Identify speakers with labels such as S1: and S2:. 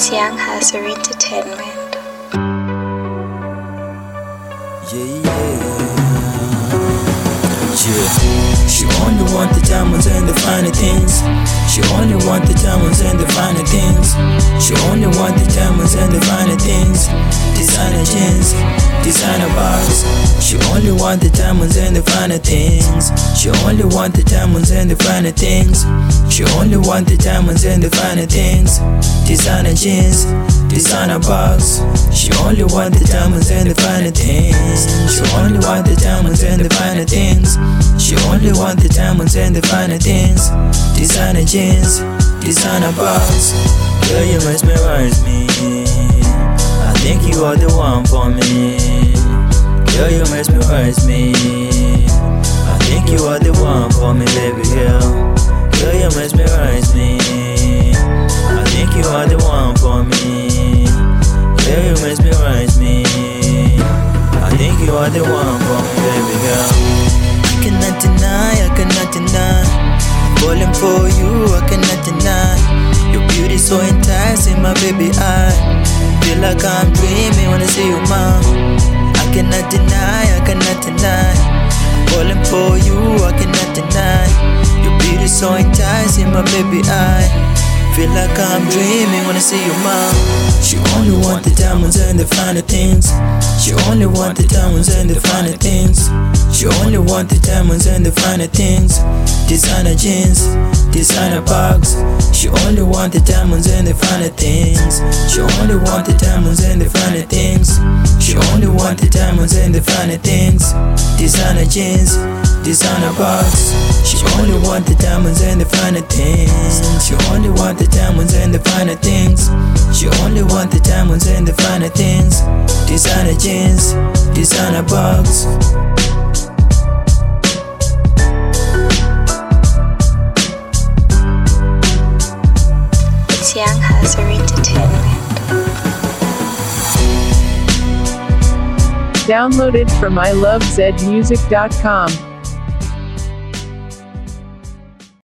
S1: Young Hazard Entertainment.
S2: She only want the diamonds and the finer things. She only want the diamonds and the finer things. She only want the diamonds and the finer things. Designer jeans, designer bars. She only want the diamonds and the finer things. She only want the diamonds and the finer things. She only want the diamonds and the finer things. Designer jeans, designer bars. She only want the diamonds and the finer things. She only want the diamonds and the finer things. She only want the diamonds and the finer things. Designer jeans, designer bars. Girl, you mesmerize me. I think you are the one for me. Girl, you mesmerize me. I think you are the one for me, baby girl. Girl, you mesmerize me. I think you are the one for me. Girl, you mesmerize me. I think you are the one for me, baby girl. I cannot deny. I'm falling for you, I cannot deny. Your beauty so enticing, my baby. I feel like I'm dreaming when I see you, mom. I cannot deny. I'm falling for you, I cannot deny. Your beauty so enticing, my baby. I feel like I'm dreaming when I see you, mom. She only want the diamonds and the finer things. She only want the diamonds and the finer things. She only want the diamonds and the finer things. Designer jeans, designer bags. She only want the diamonds and the finer things. She only want the diamonds and the finer things. She only want the diamonds and the finer things. Designer jeans, designer bags. She only want the diamonds and the finer things. She only want the diamonds and the finer things. She only want the diamonds and the finer things. Designer jeans, designer bags.
S1: Young Hazard Entertainment.
S3: Downloaded from ilovezmusic.com.